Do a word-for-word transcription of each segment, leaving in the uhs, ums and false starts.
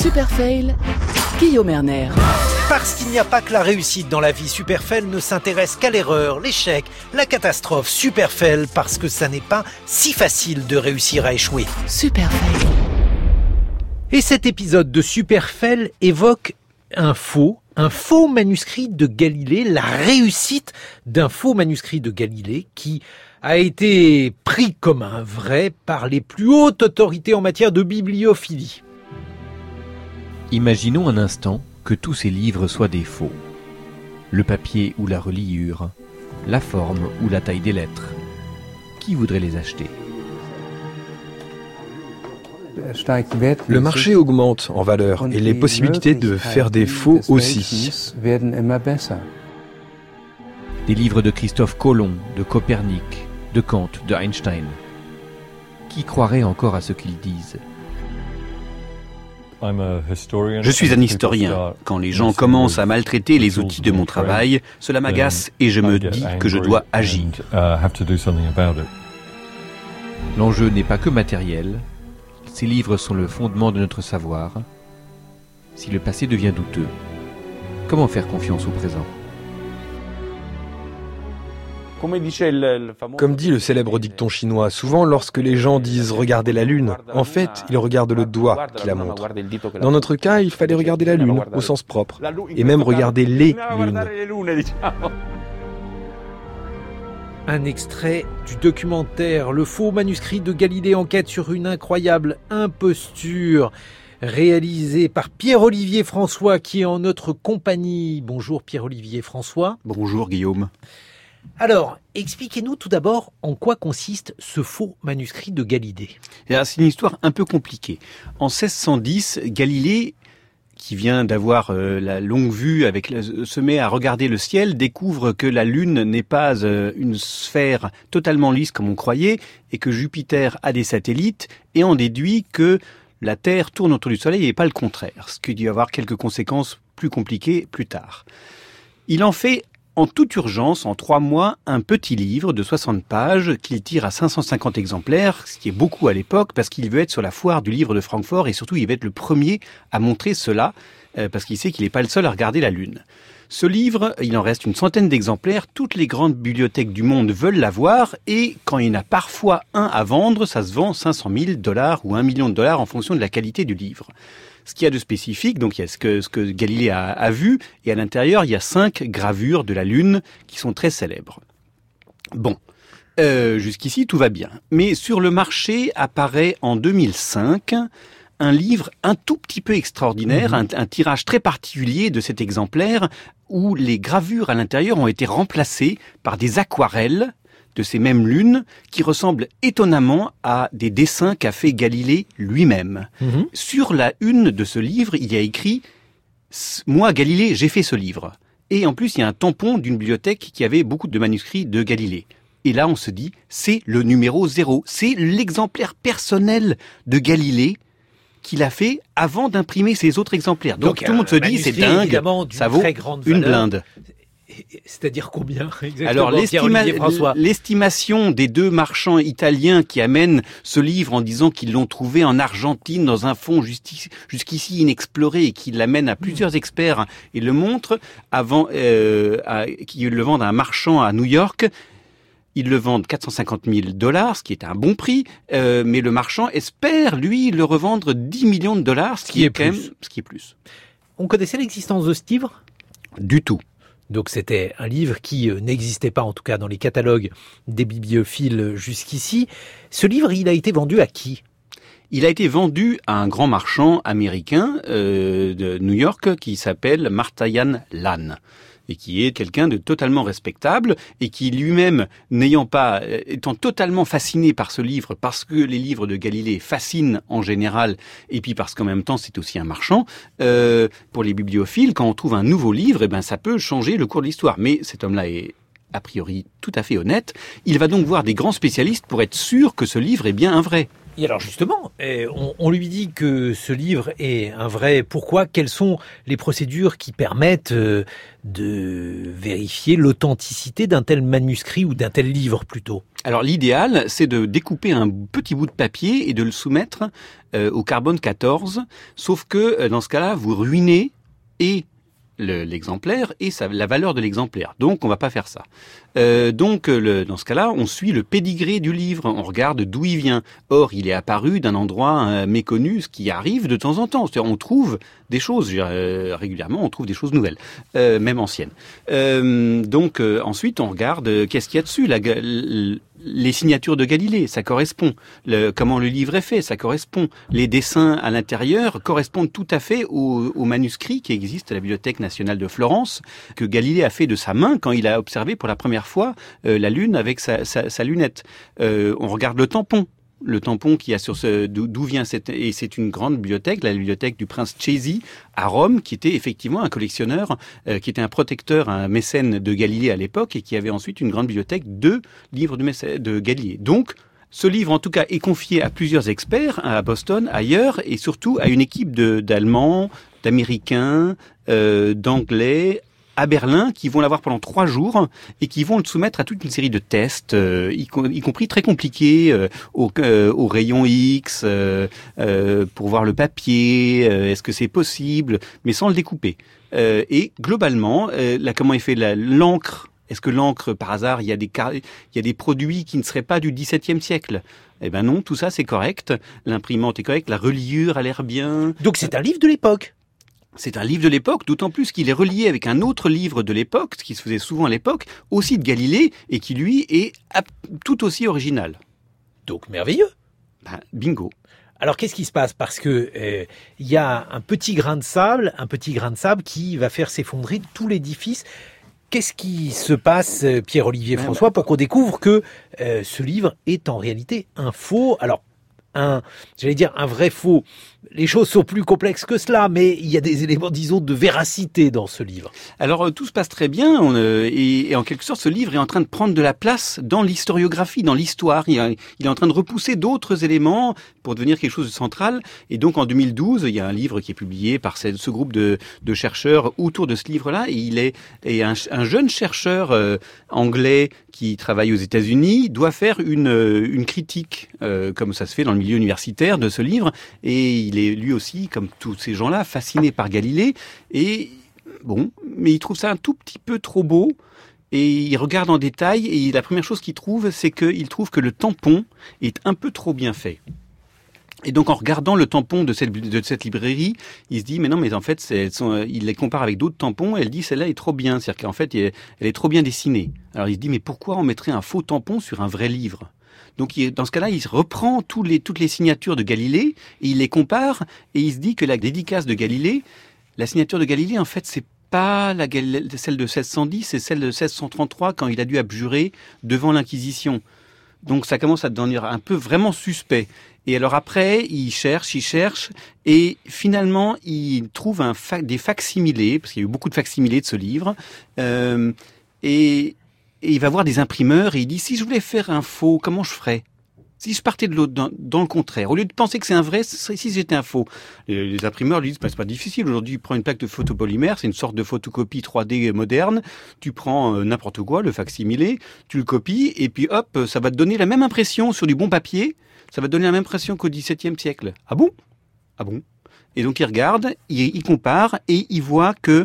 Super Fail, Guillaume Erner. Parce qu'il n'y a pas que la réussite dans la vie, Super Fail ne s'intéresse qu'à l'erreur, l'échec, la catastrophe. Super Fail parce que ça n'est pas si facile de réussir à échouer. Super Fail. Et cet épisode de Super Fail évoque un faux, un faux manuscrit de Galilée, la réussite d'un faux manuscrit de Galilée qui a été pris comme un vrai par les plus hautes autorités en matière de bibliophilie. Imaginons un instant que tous ces livres soient des faux. Le papier ou la reliure, la forme ou la taille des lettres. Qui voudrait les acheter ? Le marché augmente en valeur et les possibilités de faire des faux aussi. Des livres de Christophe Colomb, de Copernic, de Kant, de Einstein. Qui croirait encore à ce qu'ils disent ? Je suis un historien. Quand les gens commencent à maltraiter les outils de mon travail, cela m'agace et je me dis que je dois agir. L'enjeu n'est pas que matériel. Ces livres sont le fondement de notre savoir. Si le passé devient douteux, comment faire confiance au présent ? Comme dit le célèbre dicton chinois, souvent lorsque les gens disent « regarder la lune », en fait, ils regardent le doigt qui la montre. Dans notre cas, il fallait regarder la lune, au sens propre, et même regarder les lunes. Un extrait du documentaire « Le faux manuscrit de Galilée enquête sur une incroyable imposture » réalisé par Pierre-Olivier François qui est en notre compagnie. Bonjour Pierre-Olivier François. Bonjour Guillaume. Alors, expliquez-nous tout d'abord en quoi consiste ce faux manuscrit de Galilée. C'est une histoire un peu compliquée. En seize cent dix, Galilée, qui vient d'avoir euh, la longue vue, avec la, se met à regarder le ciel, découvre que la Lune n'est pas euh, une sphère totalement lisse comme on croyait, et que Jupiter a des satellites, et en déduit que la Terre tourne autour du Soleil et pas le contraire, ce qui doit avoir quelques conséquences plus compliquées plus tard. Il en fait en toute urgence, en trois mois, un petit livre de soixante pages qu'il tire à cinq cent cinquante exemplaires, ce qui est beaucoup à l'époque, parce qu'il veut être sur la foire du livre de Francfort et surtout il veut être le premier à montrer cela, euh, parce qu'il sait qu'il n'est pas le seul à regarder la Lune. Ce livre, il en reste une centaine d'exemplaires, toutes les grandes bibliothèques du monde veulent l'avoir et quand il y en a parfois un à vendre, ça se vend cinq cent mille dollars ou un million de dollars en fonction de la qualité du livre. Ce qu'il y a de spécifique, donc il y a ce que, ce que Galilée a, a vu, et à l'intérieur, il y a cinq gravures de la Lune qui sont très célèbres. Bon, euh, jusqu'ici, tout va bien. Mais sur le marché apparaît en deux mille cinq un livre un tout petit peu extraordinaire, mmh. un, un tirage très particulier de cet exemplaire, où les gravures à l'intérieur ont été remplacées par des aquarelles de ces mêmes lunes, qui ressemblent étonnamment à des dessins qu'a fait Galilée lui-même. Mmh. Sur la une de ce livre, il y a écrit « Moi, Galilée, j'ai fait ce livre ». Et en plus, il y a un tampon d'une bibliothèque qui avait beaucoup de manuscrits de Galilée. Et là, on se dit, c'est le numéro zéro. C'est l'exemplaire personnel de Galilée qu'il a fait avant d'imprimer ses autres exemplaires. Donc, Donc tout le monde se dit, c'est dingue, ça vaut une blinde. C'est-à-dire combien exactement? Alors l'estima- l'estimation des deux marchands italiens qui amènent ce livre en disant qu'ils l'ont trouvé en Argentine dans un fond justi- jusqu'ici inexploré et qu'ils l'amènent à plusieurs experts et le montrent avant euh, à, qu'ils le vendent à un marchand à New York. Ils le vendent quatre cent cinquante mille dollars, ce qui est un bon prix, euh, mais le marchand espère, lui, le revendre dix millions de dollars, ce qui, qui est, est quand même, ce qui est plus. On connaissait l'existence de ce livre ? Du tout. Donc c'était un livre qui n'existait pas, en tout cas dans les catalogues des bibliophiles jusqu'ici. Ce livre, il a été vendu à qui ? Il a été vendu à un grand marchand américain euh, de New York qui s'appelle Martayan Lan. Et qui est quelqu'un de totalement respectable, et qui lui-même, n'ayant pas, étant totalement fasciné par ce livre, parce que les livres de Galilée fascinent en général, et puis parce qu'en même temps c'est aussi un marchand, euh, pour les bibliophiles, quand on trouve un nouveau livre, eh ben ça peut changer le cours de l'histoire. Mais cet homme-là est a priori tout à fait honnête. Il va donc voir des grands spécialistes pour être sûr que ce livre est bien un vrai. Et alors justement, on, on lui dit que ce livre est un vrai pourquoi. Quelles sont les procédures qui permettent de vérifier l'authenticité d'un tel manuscrit ou d'un tel livre plutôt ? Alors l'idéal, c'est de découper un petit bout de papier et de le soumettre euh, au carbone quatorze, sauf que euh, dans ce cas-là, vous ruinez et le, l'exemplaire et sa, la valeur de l'exemplaire. Donc on va pas faire ça. Euh, donc le, dans ce cas-là, on suit le pédigré du livre, on regarde d'où il vient. Or, il est apparu d'un endroit euh, méconnu, ce qui arrive de temps en temps. C'est-à-dire, on trouve des choses euh, régulièrement, on trouve des choses nouvelles, euh, même anciennes. Euh, donc euh, ensuite, on regarde euh, qu'est-ce qu'il y a dessus. La, la, les signatures de Galilée, ça correspond. Le, comment le livre est fait, ça correspond. Les dessins à l'intérieur correspondent tout à fait au, au manuscrit qui existe à la Bibliothèque nationale de Florence, que Galilée a fait de sa main quand il a observé pour la première fois euh, la Lune avec sa, sa, sa lunette. Euh, on regarde le tampon. Le tampon qui a sur ce, d'où, d'où vient cette, et c'est une grande bibliothèque, la bibliothèque du prince Cesi à Rome, qui était effectivement un collectionneur, euh, qui était un protecteur, un mécène de Galilée à l'époque, et qui avait ensuite une grande bibliothèque de livres de, mécène, de Galilée. Donc, ce livre, en tout cas, est confié à plusieurs experts, à Boston, ailleurs, et surtout à une équipe de, d'Allemands, d'Américains, euh, d'Anglais, à Berlin, qui vont l'avoir pendant trois jours et qui vont le soumettre à toute une série de tests, euh, y, y compris très compliqués, euh, au, euh, au rayon X, euh, euh, pour voir le papier, euh, est-ce que c'est possible, mais sans le découper. Euh, et globalement, euh, là, comment est fait la, l'encre? Est-ce que l'encre, par hasard, il y a des car- il y a des produits qui ne seraient pas du dix-septième siècle? Eh ben non, tout ça c'est correct. L'imprimante est correcte, la reliure a l'air bien. Donc c'est un livre de l'époque. C'est un livre de l'époque, d'autant plus qu'il est relié avec un autre livre de l'époque, ce qui se faisait souvent à l'époque, aussi de Galilée, et qui lui est tout aussi original. Donc merveilleux. Ben, bingo. Alors qu'est-ce qui se passe? Parce que euh, il y a un petit grain de sable, un petit grain de sable qui va faire s'effondrer tout l'édifice. Qu'est-ce qui se passe, Pierre-Olivier François, pour qu'on découvre que euh, ce livre est en réalité un faux? Alors, un, j'allais dire un vrai faux. Les choses sont plus complexes que cela, mais il y a des éléments, disons, de véracité dans ce livre. Alors, euh, tout se passe très bien, on, euh, et, et en quelque sorte, ce livre est en train de prendre de la place dans l'historiographie, dans l'histoire. Il, a, il est en train de repousser d'autres éléments pour devenir quelque chose de central. Et donc, en deux mille douze, il y a un livre qui est publié par ce, ce groupe de, de chercheurs autour de ce livre-là. Et il est et un, un jeune chercheur euh, anglais qui travaille aux États-Unis doit faire une, une critique, euh, comme ça se fait dans le milieu universitaire, de ce livre. Et il est lui aussi, comme tous ces gens-là, fasciné par Galilée. Et bon, mais il trouve ça un tout petit peu trop beau. Et il regarde en détail. Et la première chose qu'il trouve, c'est qu'il trouve que le tampon est un peu trop bien fait. Et donc, en regardant le tampon de cette, de cette librairie, il se dit, mais non, mais en fait, c'est, sont, il les compare avec d'autres tampons, et elle dit, celle-là est trop bien. C'est-à-dire qu'en fait, elle est trop bien dessinée. Alors, il se dit, mais pourquoi on mettrait un faux tampon sur un vrai livre? Donc, il, dans ce cas-là, il reprend tous les, toutes les signatures de Galilée, et il les compare, et il se dit que la dédicace de Galilée, la signature de Galilée, en fait, c'est pas la, celle de seize cent dix, c'est celle de seize cent trente-trois, quand il a dû abjurer devant l'Inquisition. Donc, ça commence à devenir un peu vraiment suspect. Et alors après, il cherche, il cherche, et finalement, il trouve un fa- des facsimilés, parce qu'il y a eu beaucoup de facsimilés de ce livre, euh, et, et il va voir des imprimeurs, et il dit, si je voulais faire un faux, comment je ferais? Si je partais de l'autre, dans, dans le contraire, au lieu de penser que c'est un vrai, ce serait si j'étais un faux. Les, les imprimeurs lui disent, bah, c'est pas difficile, aujourd'hui, tu prends une plaque de photopolymère, c'est une sorte de photocopie trois D moderne, tu prends euh, n'importe quoi, le facsimilé, tu le copies, et puis hop, ça va te donner la même impression sur du bon papier, ça va te donner la même impression qu'au dix-septième siècle. Ah bon? Ah bon? Et donc il regarde, il, il compare, et il voit que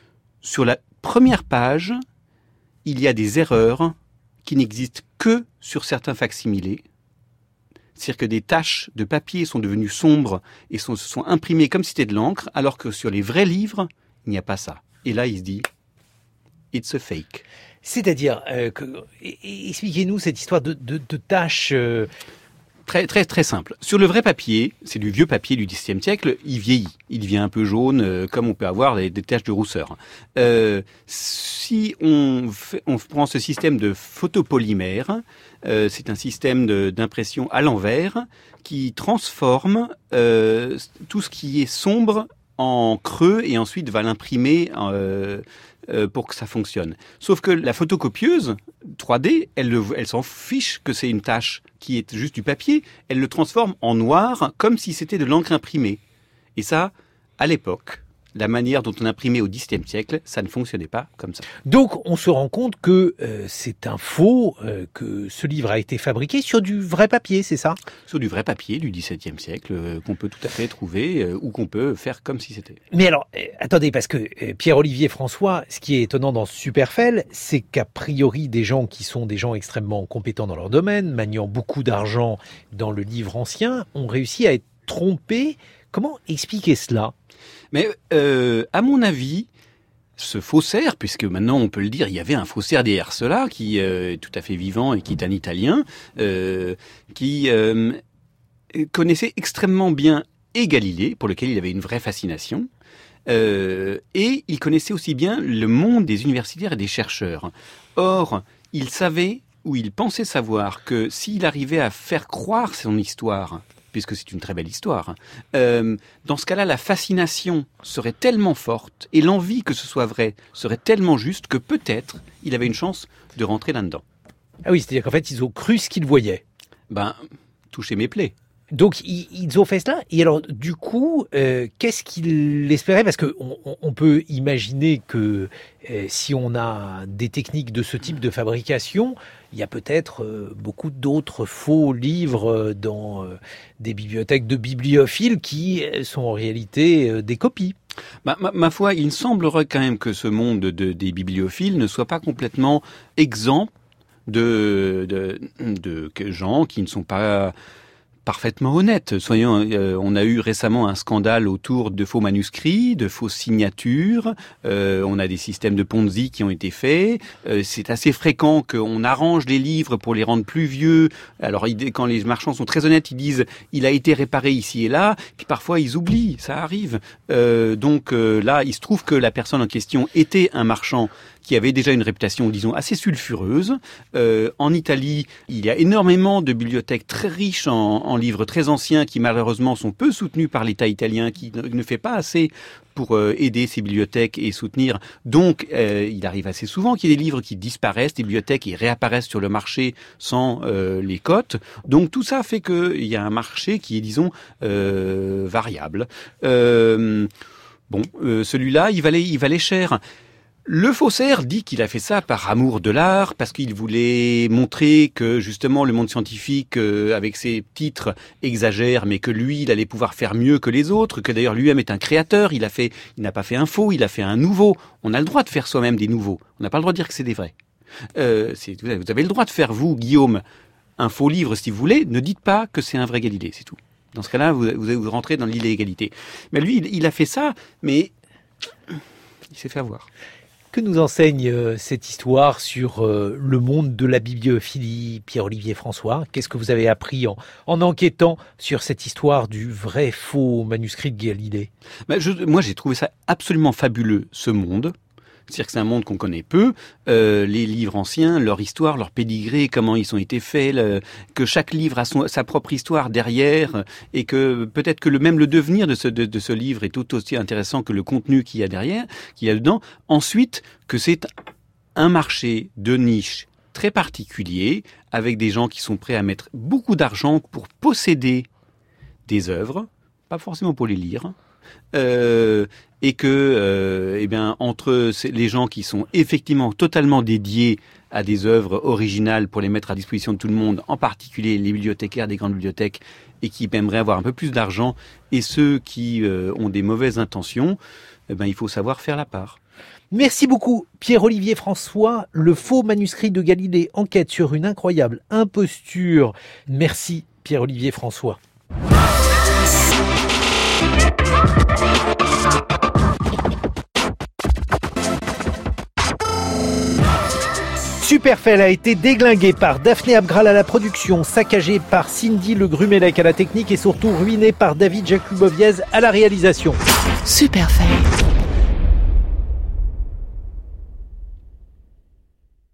sur la première page, il y a des erreurs qui n'existent que sur certains facsimilés. C'est-à-dire que des taches de papier sont devenues sombres et sont, sont imprimées comme si c'était de l'encre, alors que sur les vrais livres, il n'y a pas ça. Et là, il se dit, it's a fake. C'est-à-dire, euh, que, expliquez-nous cette histoire de, de, de taches... Euh... Très, très, très simple. Sur le vrai papier, c'est du vieux papier du dix-septième siècle, il vieillit. Il devient un peu jaune, euh, comme on peut avoir des, des taches de rousseur. Euh, si on, fait, on prend ce système de photopolymère, euh, c'est un système de, d'impression à l'envers qui transforme euh, tout ce qui est sombre en creux et ensuite va l'imprimer euh, euh, pour que ça fonctionne. Sauf que la photocopieuse trois D, elle, le, elle s'en fiche que c'est une tâche qui est juste du papier. Elle le transforme en noir comme si c'était de l'encre imprimée. Et ça, à l'époque, la manière dont on imprimait au dix-septième siècle, ça ne fonctionnait pas comme ça. Donc on se rend compte que euh, c'est un faux, euh, que ce livre a été fabriqué sur du vrai papier, c'est ça ? Sur du vrai papier du dix-septième siècle euh, qu'on peut tout à fait trouver euh, ou qu'on peut faire comme si c'était. Mais alors, euh, attendez, parce que euh, Pierre-Olivier François, ce qui est étonnant dans Superfell, c'est qu'a priori des gens qui sont des gens extrêmement compétents dans leur domaine, maniant beaucoup d'argent dans le livre ancien, ont réussi à être trompés. Comment expliquer cela ? Mais euh, à mon avis, ce faussaire, puisque maintenant on peut le dire, il y avait un faussaire derrière cela qui euh, est tout à fait vivant et qui est un Italien, euh, qui euh, connaissait extrêmement bien et Galilée, pour lequel il avait une vraie fascination, euh, et il connaissait aussi bien le monde des universitaires et des chercheurs. Or, il savait, ou il pensait savoir, que s'il arrivait à faire croire son histoire, puisque c'est une très belle histoire, euh, dans ce cas-là, la fascination serait tellement forte et l'envie que ce soit vrai serait tellement juste que peut-être il avait une chance de rentrer là-dedans. Ah oui, c'est-à-dire qu'en fait, ils ont cru ce qu'ils voyaient. Ben, toucher mes plaies. Donc, ils, ils ont fait cela. Et alors, du coup, euh, qu'est-ce qu'ils espéraient ? Parce qu'on on, on peut imaginer que euh, si on a des techniques de ce type de fabrication, il y a peut-être euh, beaucoup d'autres faux livres dans euh, des bibliothèques de bibliophiles qui sont en réalité euh, des copies. Ma, ma, ma foi, il semblerait quand même que ce monde de, des bibliophiles ne soit pas complètement exempt de, de, de, de gens qui ne sont pas parfaitement honnête. Soyons, euh, on a eu récemment un scandale autour de faux manuscrits, de fausses signatures. Euh, on a des systèmes de Ponzi qui ont été faits. Euh, c'est assez fréquent qu'on arrange les livres pour les rendre plus vieux. Alors, quand les marchands sont très honnêtes, ils disent « il a été réparé ici et là ». Puis parfois, ils oublient. Ça arrive. Euh, donc euh, là, il se trouve que la personne en question était un marchand qui avait déjà une réputation, disons, assez sulfureuse. Euh, en Italie, il y a énormément de bibliothèques très riches en, en livres très anciens qui, malheureusement, sont peu soutenus par l'État italien, qui ne, ne fait pas assez pour euh, aider ces bibliothèques et soutenir. Donc, euh, il arrive assez souvent qu'il y ait des livres qui disparaissent, des bibliothèques qui réapparaissent sur le marché sans euh, les cotes. Donc, tout ça fait qu'il y a un marché qui est, disons, euh, variable. Euh, bon, euh, celui-là, il valait, il valait cher. Le faussaire dit qu'il a fait ça par amour de l'art, parce qu'il voulait montrer que justement le monde scientifique, euh, avec ses titres, exagère, mais que lui, il allait pouvoir faire mieux que les autres, que d'ailleurs lui-même est un créateur, il a fait, il n'a pas fait un faux, il a fait un nouveau. On a le droit de faire soi-même des nouveaux. On n'a pas le droit de dire que c'est des vrais. Euh, c'est, vous avez le droit de faire, vous, Guillaume, un faux livre si vous voulez, ne dites pas que c'est un vrai Galilée, c'est tout. Dans ce cas-là, vous, vous, vous rentrez dans l'illégalité. Mais lui, il, il a fait ça, mais il s'est fait avoir. Que nous enseigne euh, cette histoire sur euh, le monde de la bibliophilie, Pierre-Olivier François ? Qu'est-ce que vous avez appris en, en enquêtant sur cette histoire du vrai faux manuscrit de Galilée ? Ben je, moi, j'ai trouvé ça absolument fabuleux, ce monde. C'est-à-dire que c'est un monde qu'on connaît peu. Euh, les livres anciens, leur histoire, leur pédigré, comment ils ont été faits, le, que chaque livre a son, sa propre histoire derrière, et que peut-être que le même le devenir de ce, de, de ce livre est tout aussi intéressant que le contenu qu'il y a derrière, qu'il y a dedans. Ensuite, que c'est un marché de niche très particulier, avec des gens qui sont prêts à mettre beaucoup d'argent pour posséder des œuvres, pas forcément pour les lire. Euh, et que, euh, eh bien, entre les gens qui sont effectivement totalement dédiés à des œuvres originales pour les mettre à disposition de tout le monde, en particulier les bibliothécaires des grandes bibliothèques, et qui aimeraient avoir un peu plus d'argent, et ceux qui euh, ont des mauvaises intentions, eh ben, il faut savoir faire la part. Merci beaucoup, Pierre-Olivier François. Le faux manuscrit de Galilée enquête sur une incroyable imposture. Merci, Pierre-Olivier François. Superfell a été déglingué par Daphné Abgral à la production, saccagé par Cindy Le Grumelec à la technique et surtout ruiné par David Jakubowiez à la réalisation. Superfell.